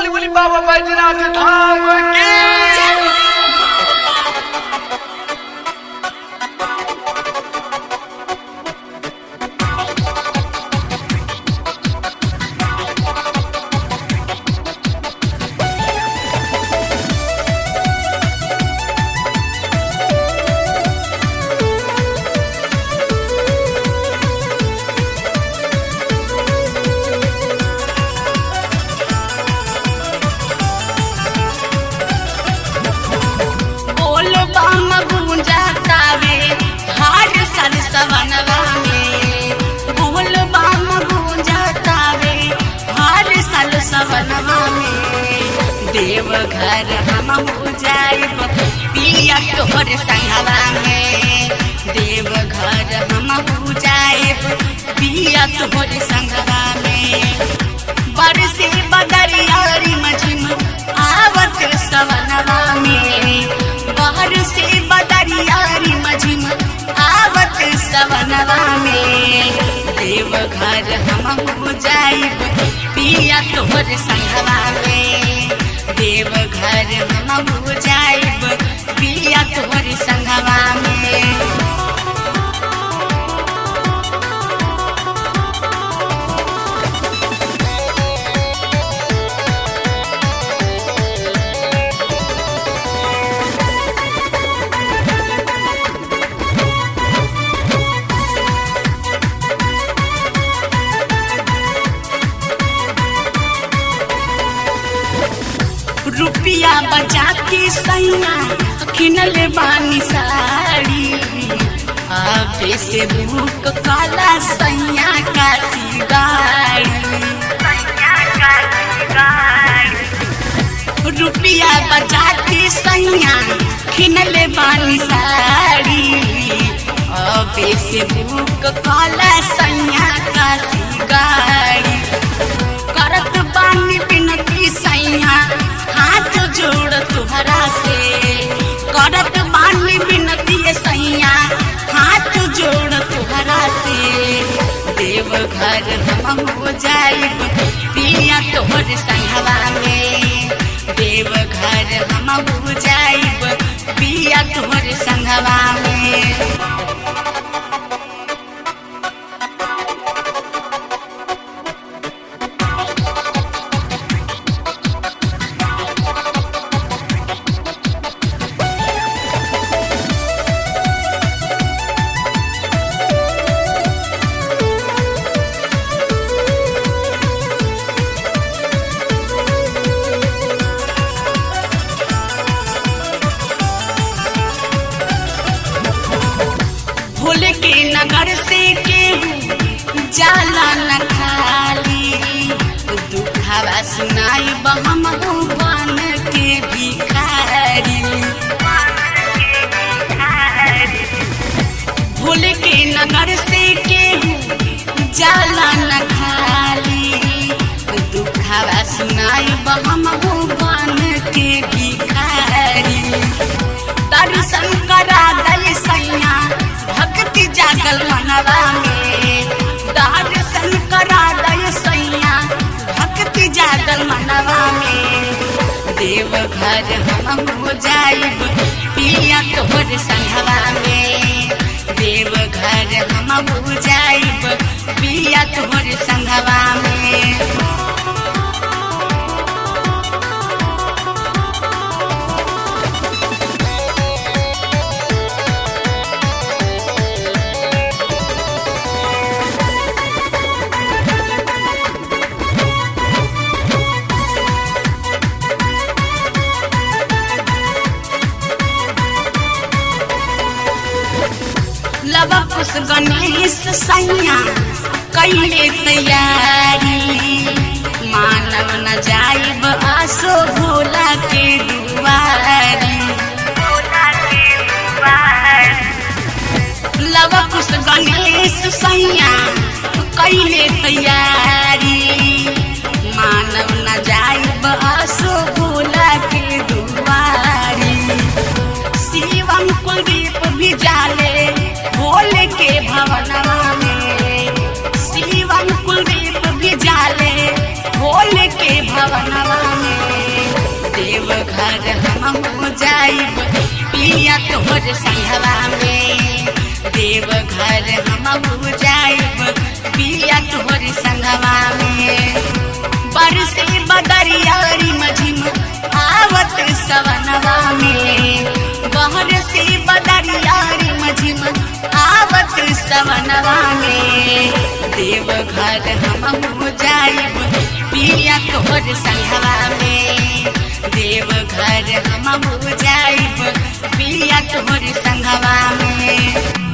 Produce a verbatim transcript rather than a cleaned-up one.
बोली बोली बाबा बैजनाथ धाम की। देवघर हम जाइब पिया तोहर संगवा में, देवघर हम जाइब पिया तोहर संगवा में। बरसे बदरियारी मझिम आवत सवनवा में, बरसे बदरियारी मझिम आवत सवनवा में। देवघर हम जाइब पिया तोहर संगवा में, देवघर हम जाइब पिया तोहर संगवा में। रुपिया बचा के सैया किनल बानी साड़ी, आपे से बुक काला सैया का गाड़ी। रुपिया बचा के सैया किनल बानी साड़ी, आपे से बुक काला सैया का गाड़ी। करत बानी बिनती सैया हाथ जोड़ तुहरा से, करत बानी बिनती सैया हाथ जोड़ तुहरा से। देवघर हम जाइब पिया तोहर संगवा में, देवघर हम जाइब पिया तोहर संगवा में। भोले के नगर से केहू जाला न खाली, दुखावा सुनाई हम बन के भिखारी। भोले के नगर से केहू जाला न खाली, दुखावा सुनाई हम बन के भिखारी। दर्शन करा दे सैया भक्ति जागल मनवा में, दर्शन करा दे सैया भक्ति जागल मनवा में। देवघर हम जाइब पिया तोहर संगवा में, देवघर हम जाइब पिया तोहर संगवा में। लवा कुछ गणेश सैया कैले तैयारी, मानव न जाइब आसो भोला के दुआरी। लवा कुछ गणेश सैया कैले तैयारी, मानव न जाइब आसो भोला के दुआरी। शिवम कुलदीप भी जाले भोले के भवनवा में, शिवम कुलदीप भी जाले भोले के भवनवा में। देवघर हम हो जाइब पिया तोहर संघवा में, देवघर हम हो जाइब पिया तोहर संघवा में। बरसे बदरियारी मझिम आवत सवनवा में, बहर से बदरियारी मझिम आवत सवनवा में। देवघर हम हो जाइब पिया तोहर संघवा में, देवघर हम हो जाइब पिया तोहर संघवा में।